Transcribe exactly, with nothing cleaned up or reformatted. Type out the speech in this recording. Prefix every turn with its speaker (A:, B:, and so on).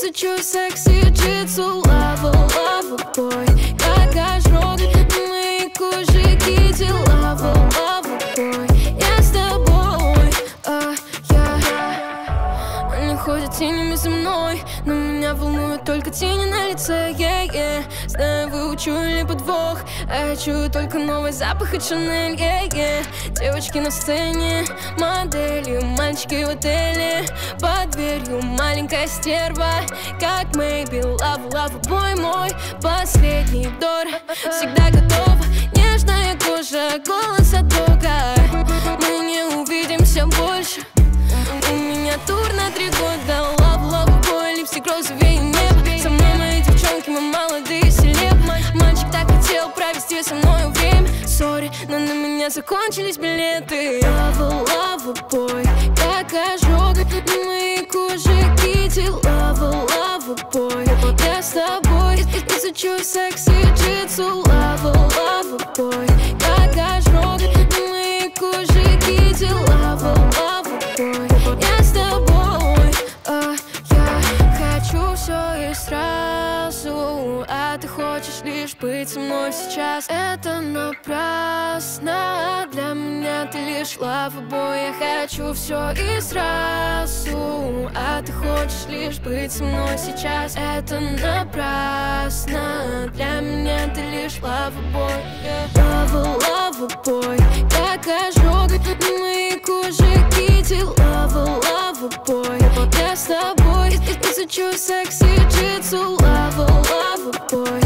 A: Изучу секси джитсу, лава, лава, бой. Как ожог на моей коже кити, лава, лава, бой. Я с тобой, а я. Они ходят тенями за мной, но меня волнуют только тени на лице, yeah, yeah. Знаю, выучу или подвох, а я чую только новый запах от Шанель, yeah, yeah. Девочки на сцене, модели, мальчики в отеле, под дверью маленькая стерва, как Мэйби, лава, лава, бой мой последний дор. Всегда готова, нежная кожа, голос от Бога. Мы не увидимся больше. У меня тур на три года, лава, лава, бой, липстик розовее небо. Со мной мои девчонки, мы молодые селеб. Мальчик так хотел провести со мной время. Сори, но на меня закончились билеты. Лава, лава, бой, как ожог на моей коже кити, лава, лава, бой. Я с тобой изучу секси джитсу, лава, лава, бой. Как ожог на моей коже кити, лава, лава, бой. Я с тобой, а я хочу все и сразу, а ты хочешь лишь быть со мной сейчас. Это напрасно, для меня ты лишь лава, бой. Я хочу все и сразу, а ты хочешь лишь быть со мной сейчас. Это напрасно, для меня ты лишь лава, бой, yeah. Лава, лава, бой, как ожог на моей коже кити, лава, лава, бой. Я с тобой изучу секси джитсу, лава, лава, бой.